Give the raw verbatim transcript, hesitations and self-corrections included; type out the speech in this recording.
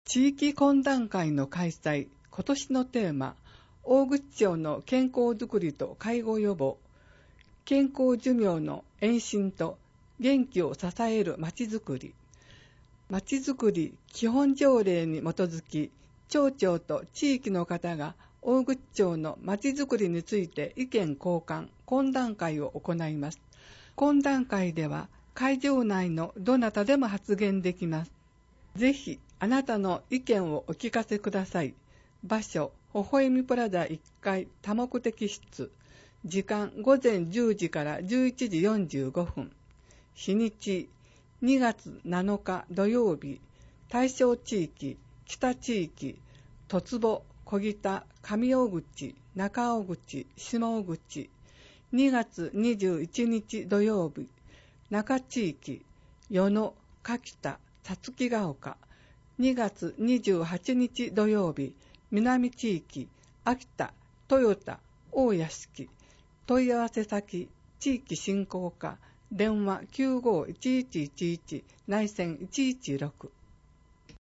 地域懇談会の開催。今年のテーマ、大口町の健康づくりと介護予防、健康寿命の延伸と元気を支えるまちづくり。まちづくり基本条例に基づき、町長と地域の方が大口町のまちづくりについて意見交換、懇談会を行います。懇談会では会場内のどなたでも発言できます。ぜひあなたの意見をお聞かせください。場所、ほほえみプラザいっかい多目的室。時間ごぜんじゅうじからじゅういちじよんじゅうごふん。日にちにがつなのか土曜日。対象地域、北地域、戸坪、小北、上大口、中大口、下大口。にがつにじゅういちにち土曜日。中地域、与野、柿田、さつきが丘。にがつにじゅうはちにち土曜日。南地域、秋田、豊田、大屋敷。問い合わせ先、地域振興課、電話きゅうごいちいちいちいち、内線いちいちろく。